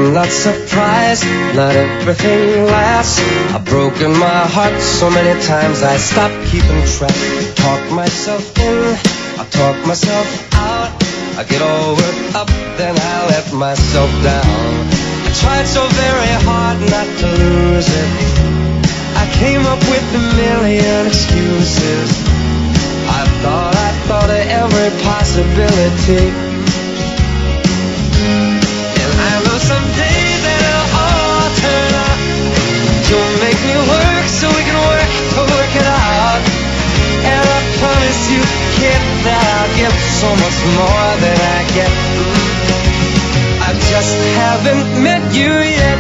I'm not surprised, not everything lasts. I've broken my heart so many times I stopped keeping track. Talk myself in, I talk myself out. I get all worked up, then I let myself down. I tried so very hard not to lose it. I came up with a million excuses. I thought of every possibility. And I know someday that it'll all turn out. You'll make me work so we can work to work it out. And I promise you, kid, that I'll give so much more than I get. I just haven't met you yet.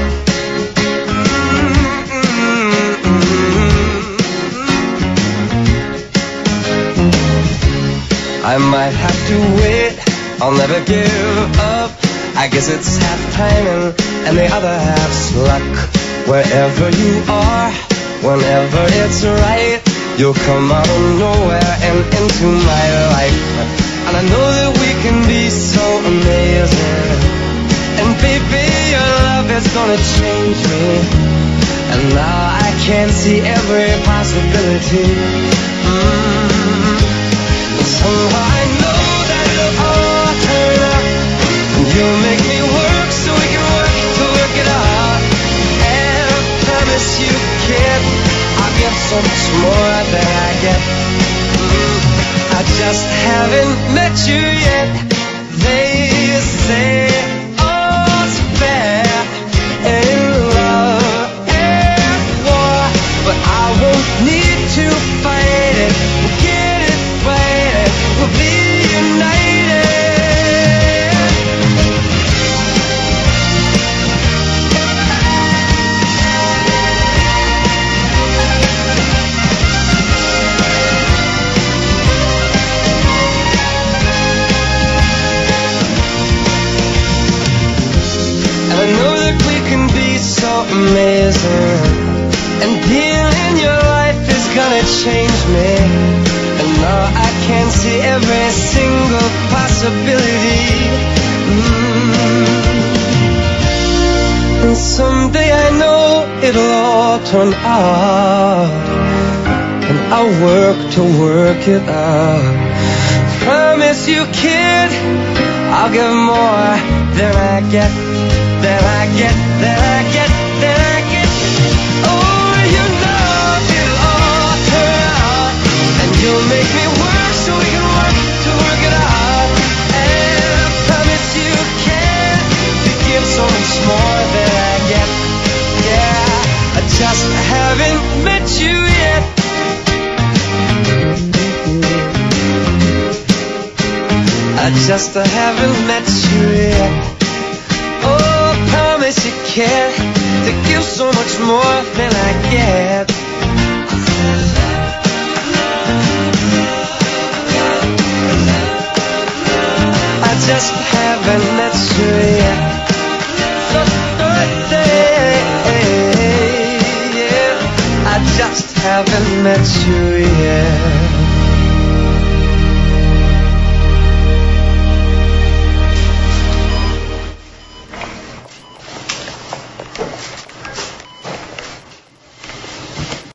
I might have to wait, I'll never give up. I guess it's half timing and the other half's luck. Wherever you are, whenever it's right, you'll come out of nowhere and into my life. And I know that we can be so amazing. And baby, your love is gonna change me. And now I can see every possibility. Somehow I know that it'll all turn out. And you'll make me work so we can work to work it out. And I promise you, kid, I'll give so much more than I get. I just haven't met you yet. They say all's fair in love and war, but I won't need to fight it. We'll get it right. We'll be united. And I know that we can be so amazing. And being in your life is gonna change me. And now I can see every single possibility. And someday I know it'll all turn out. And I'll work to work it out. Promise you, kid, I'll give more than I get, than I get, than I get, than I get. Oh, you know it'll all turn out. And you'll make me work so we can work to work it out. And I promise you can to give so much more than I get. Yeah, I just haven't met you yet. I just haven't met you yet. Oh, I promise you can to give so much more than I get. I just haven't met you yet. I just haven't met you yet.